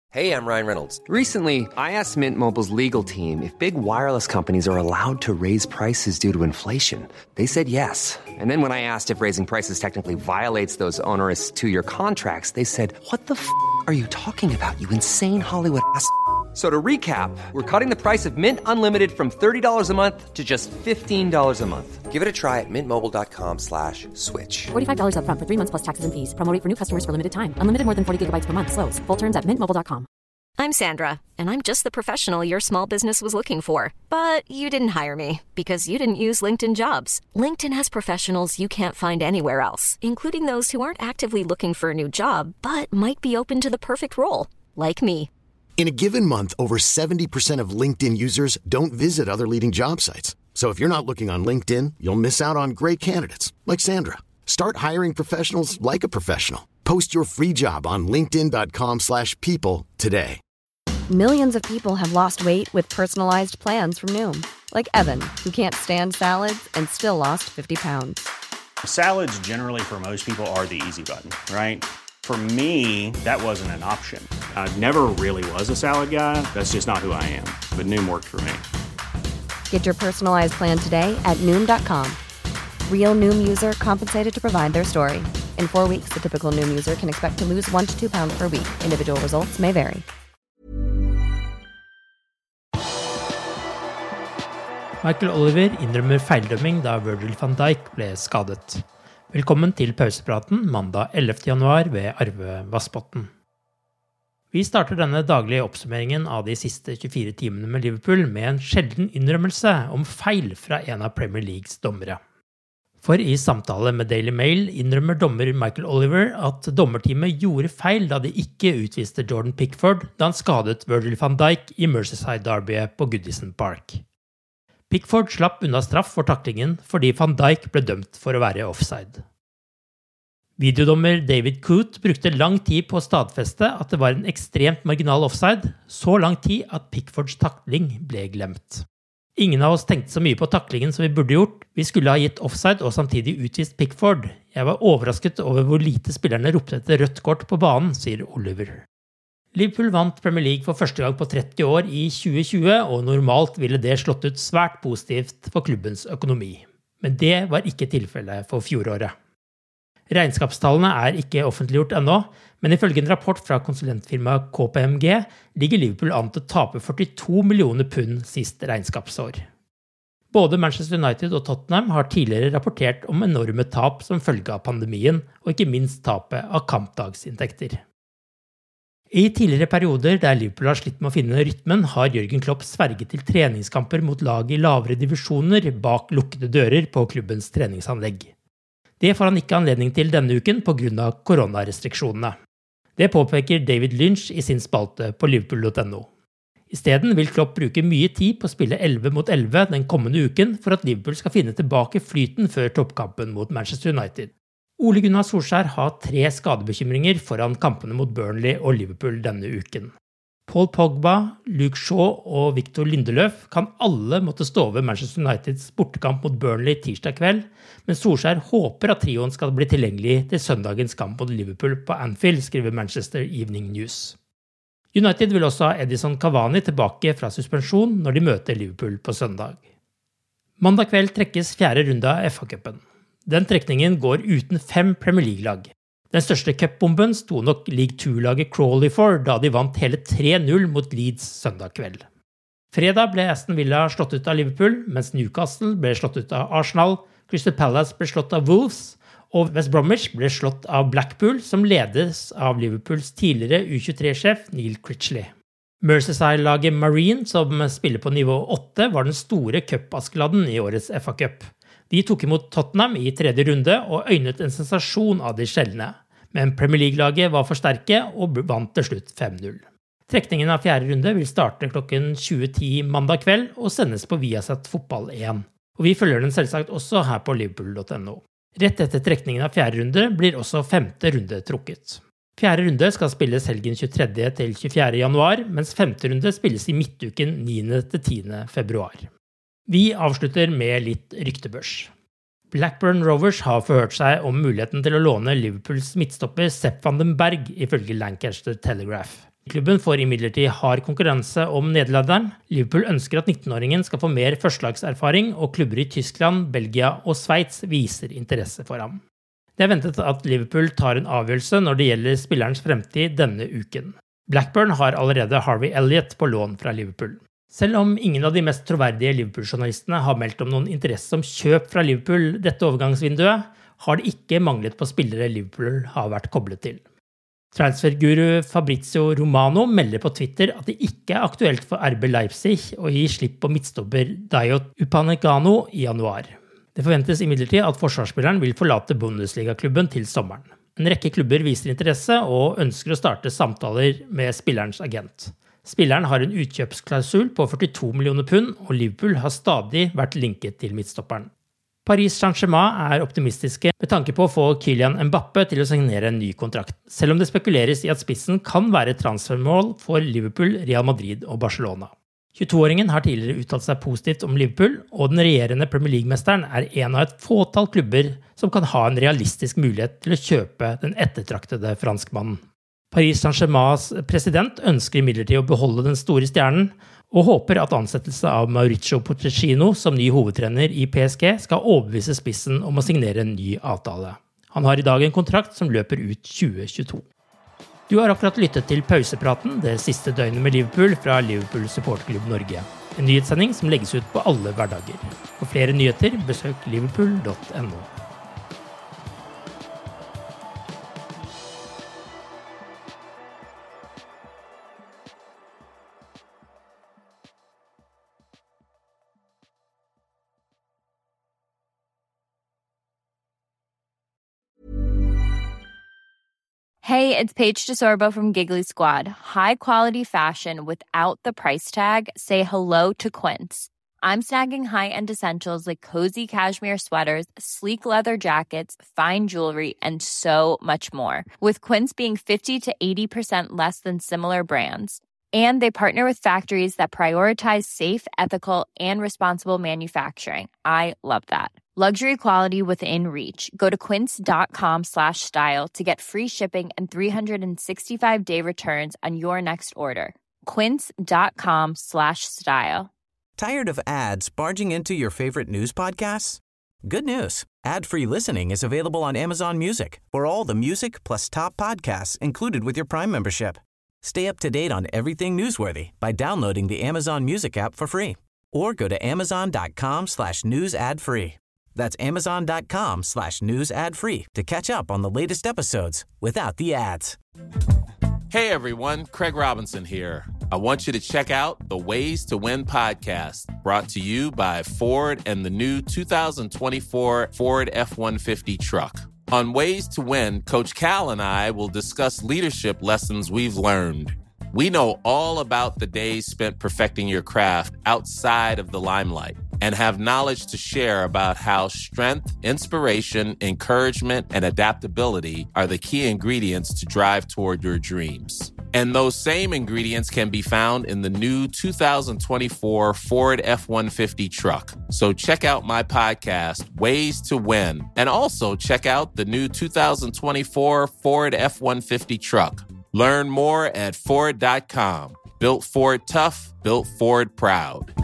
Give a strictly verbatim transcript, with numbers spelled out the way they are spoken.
Hey, I'm Ryan Reynolds. Recently, I asked Mint Mobile's legal team if big wireless companies are allowed to raise prices due to inflation. They said yes. And then when I asked if raising prices technically violates those onerous two-year contracts, they said, what the f*** are you talking about, you insane Hollywood ass f- So to recap, we're cutting the price of Mint Unlimited from thirty dollars a month to just fifteen dollars a month. Give it a try at mintmobile.com slash switch. forty-five dollars up front for three months plus taxes and fees. Promo rate for new customers for limited time. Unlimited more than forty gigabytes per month. Slows full terms at mint mobile dot com. I'm Sandra, and I'm just the professional your small business was looking for. But you didn't hire me because you didn't use LinkedIn Jobs. LinkedIn has professionals you can't find anywhere else, including those who aren't actively looking for a new job, but might be open to the perfect role, like me. In a given month, over seventy percent of LinkedIn users don't visit other leading job sites. So if you're not looking on LinkedIn, you'll miss out on great candidates like Sandra. Start hiring professionals like a professional. Post your free job on linkedin.com slash people today. Millions of people have lost weight with personalized plans from Noom. Like Evan, who can't stand salads and still lost fifty pounds. Salads generally for most people are the easy button, right? For me, that wasn't an option. I never really was a salad guy. That's just not who I am. But Noom worked for me. Get your personalized plan today at Noom dot com. Real Noom user compensated to provide their story. In four weeks, the typical Noom user can expect to lose one to two pounds per week. Individual results may vary. Michael Oliver innrømmer feildømming da Virgil van Dijk ble skadet. Velkommen til pausepraten mandag ellevte januar ved Arve Vassbotn. Vi starter denne daglige oppsummeringen av de siste tjuefire timene med Liverpool med en sjelden innrømmelse om feil fra en av Premier Leagues dommere. For i samtale med Daily Mail innrømmer dommer Michael Oliver at dommerteamet gjorde feil da de ikke utviste Jordan Pickford da han skadet Virgil van Dijk i Merseyside-derbyet på Goodison Park. Pickford slapp unna straff for taklingen fordi van Dijk ble dømt for å være offside. Videodommer David Coote brukte lang tid på å stadfeste at det var en ekstremt marginal offside, så lang tid at Pickfords takling ble glemt. Ingen av oss tenkte så mye på taklingen som vi burde gjort. Vi skulle ha gitt offside og samtidig utvist Pickford. Jeg var overrasket over hvor lite spillerne ropte etter rødt kort på banen, sier Oliver. Liverpool vant Premier League for første gang på tretti år i tjue tjue, og normalt ville det slått ut svært positivt for klubbens økonomi. Men det var ikke tilfellet for fjoråret. Regnskapstallene er ikke offentliggjort ennå, men ifølge en rapport fra konsulentfirmaet K P M G ligger Liverpool an til å tape førtito millioner pund sist regnskapsår. Både Manchester United og Tottenham har tidligere rapportert om enorme tap som følge av pandemien, og ikke minst tapet av kampdagsinntekter. I tidligere perioder der Liverpool har slitt med å finne rytmen, har Jürgen Klopp sverget til treningskamper mot lag i lavere divisjoner bak lukkede dører på klubbens treningsanlegg. Det får han ikke anledning til denne uken på grunn av koronarestriksjonene. Det påpeker David Lynch i sin spalte på liverpool punktum no. I stedet vil Klopp bruke mye tid på å spille elleve mot elleve den kommende uken for at Liverpool skal finne tilbake flyten før toppkampen mot Manchester United. Ole Gunnar Solskjær har tre skadebekymringer foran kampene mot Burnley og Liverpool denne uken. Paul Pogba, Luke Shaw og Victor Lindeløf kan alle måtte stå over Manchester Uniteds bortekamp mot Burnley tirsdag kveld, men Solskjær håper at trioen skal bli tilgjengelig til søndagens kamp mot Liverpool på Anfield, skriver Manchester Evening News. United vil også ha Edison Cavani tilbake fra suspensjon når de møter Liverpool på søndag. Mandag kveld trekkes fjerde runde av F A-cupen. Den trekningen går uten fem Premier League-lag. Den største cupbomben sto nok League to-laget Crawley for da de vant hele tre null mot Leeds søndag kveld. Fredag ble Aston Villa slått ut av Liverpool, mens Newcastle ble slått ut av Arsenal, Crystal Palace ble slått av Wolves, og West Bromwich ble slått av Blackpool, som ledes av Liverpools tidligere U tjuetre-sjef Neil Critchley. Merseyside-laget Marine, som spiller på nivå åtte, var den store cup-askeladden i årets F A-cup. De tok imot Tottenham i tredje runde og øynet en sensasjon av de sjeldne. Men Premier League-laget var for sterke og vant til slutt fem null. Trekningen av fjerde runde vil starte klokken tjue ti mandag kveld og sendes på Viasat Fotball én. Og vi følger den selvsagt også her på liverpool punktum no. Rett etter trekningen av fjerde runde blir også femte runde trukket. Fjerde runde skal spilles helgen tjuetredje til tjuefjerde januar, mens femte runde spilles i midtuken niende til tiende februar. Vi avslutter med litt ryktebørs. Blackburn Rovers har forhørt seg om muligheten til å låne Liverpools midtstopper Sepp van den Berg, ifølge Lancaster Telegraph. Klubben får imidlertid hard konkurranse om nederlenderen. Liverpool ønsker at nittenåringen skal få mer førstelagserfaring, og klubber i Tyskland, Belgia og Sveits viser interesse for ham. Det er ventet at Liverpool tar en avgjørelse når det gjelder spillerens fremtid denne uken. Blackburn har allerede Harvey Elliott på lån fra Liverpool. Selv om ingen av de mest troverdige Liverpool-journalistene har meldt om noen interesse om kjøp fra Liverpool dette overgangsvinduet, har det ikke manglet på spillere Liverpool har vært koblet til. Transferguru Fabrizio Romano melder på Twitter at det ikke er aktuelt for R B Leipzig å gi slipp på midtstopper Dayot Upamecano i januar. Det forventes imidlertid at forsvarsspilleren vil forlate Bundesliga-klubben til sommeren. En rekke klubber viser interesse og ønsker å starte samtaler med spillerens agent. Spilleren har en utkjøpsklausul på førtito millioner pund, og Liverpool har stadig vært linket til midtstopperen. Paris Saint-Germain er optimistiske med tanke på å få Kylian Mbappé til å signere en ny kontrakt, selv om det spekuleres i at spissen kan være transfermål for Liverpool, Real Madrid og Barcelona. tjueto-åringen har tidligere uttalt seg positivt om Liverpool, og den regjerende Premier League-mesteren er en av et fåtall klubber som kan ha en realistisk mulighet til å kjøpe den ettertraktede franskmannen. Paris Saint-Germains president ønsker imidlertid å beholde den store stjernen, og håper at ansettelse av Mauricio Pochettino som ny hovedtrener i P S G skal overbevise spissen om å signere en ny avtale. Han har i dag en kontrakt som løper ut tjue tjueto. Du har akkurat lyttet til Pausepraten, det siste døgnet med Liverpool fra Liverpool Supporterklubb Norge. En nyhetssending som legges ut på alle hverdager. For flere nyheter, besøk liverpool punktum no. Hey, it's Paige DeSorbo from Giggly Squad. High quality fashion without the price tag. Say hello to Quince. I'm snagging high-end essentials like cozy cashmere sweaters, sleek leather jackets, fine jewelry, and so much more. With Quince being fifty to eighty percent less than similar brands. And they partner with factories that prioritize safe, ethical, and responsible manufacturing. I love that. Luxury quality within reach. Go to quince.com slash style to get free shipping and three sixty-five day returns on your next order. Quince.com slash style. Tired of ads barging into your favorite news podcasts? Good news. Ad-free listening is available on Amazon Music for all the music plus top podcasts included with your Prime membership. Stay up to date on everything newsworthy by downloading the Amazon Music app for free or go to amazon.com slash news ad free. That's amazon.com slash news ad free to catch up on the latest episodes without the ads. Hey everyone, Craig Robinson here. I want you to check out the Ways to Win podcast, brought to you by Ford and the new two thousand twenty-four Ford F one fifty truck. On Ways to Win, Coach Cal and I will discuss leadership lessons we've learned. We know all about the days spent perfecting your craft outside of the limelight and have knowledge to share about how strength, inspiration, encouragement, and adaptability are the key ingredients to drive toward your dreams. And those same ingredients can be found in the new two thousand twenty-four Ford F one fifty truck. So check out my podcast, Ways to Win, and also check out the new two thousand twenty-four Ford F one fifty truck. Learn more at Ford dot com. Built Ford tough, built Ford proud.